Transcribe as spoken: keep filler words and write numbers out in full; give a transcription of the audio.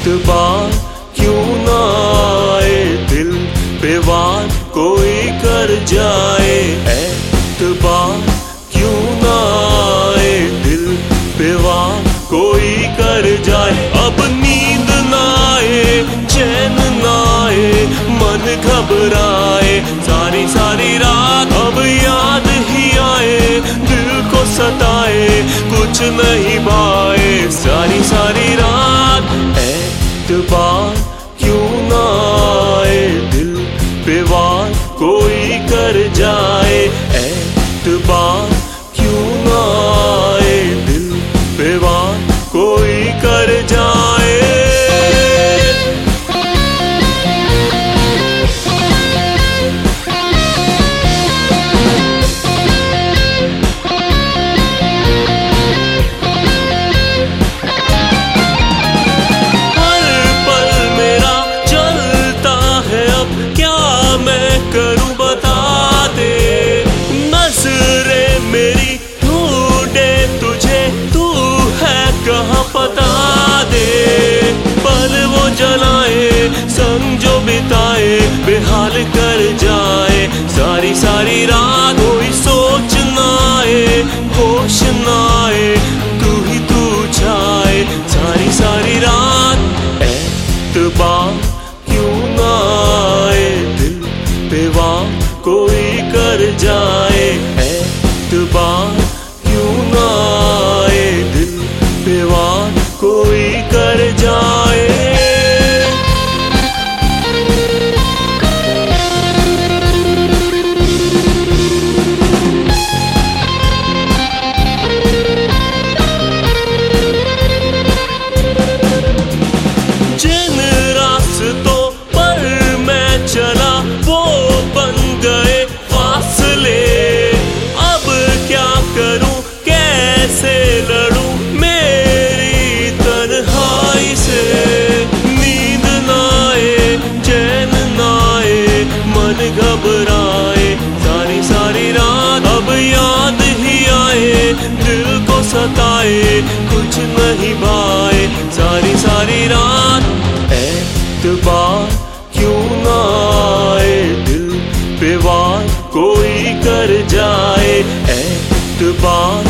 एतबार क्यों ना आए, दिल पे वार कोई कर जाए। एतबार क्यों ना आए, दिल पे वार कोई कर जाए। अब नींद ना आए, चैन ना आए, मन घबराए सारी सारी रात। अब याद ही आए, दिल को सताए, कुछ नहीं भाए सारी सारी रात। एतबार क्यों ना आए, दिल पे वार कोई कर जाए। एतबार क्यों ना आए, दिल पे वार कोई कर जाए। करूं बता दे, नजरें मेरी ढूंढे तुझे, तू है कहाँ पता दे। पल वो जलाए, संग जो बिताए, बेहाल कर जाए सारी सारी रात। कोई सोच ना आए, होश ना आए, तू ही तू छाए सारी सारी रात। एतबार क्यों ना आए, दिल पे वार कोई कर जाए। एतबार क्यों ना आए, दिल पे वार कोई कर जाए। जिन रास्तों पर मैं चला वो बन गए फासले। अब क्या करूं, कैसे लड़ूं मेरी तन्हाई से। नींद ना आए, चैन ना आए, मन घबराए सारी सारी रात। अब याद ही आए, दिल को सताए, कुछ नहीं भाए सारी सारी रात। एतबार क्यों ना आए, दिल पे वार कोई कर जाए। एतबार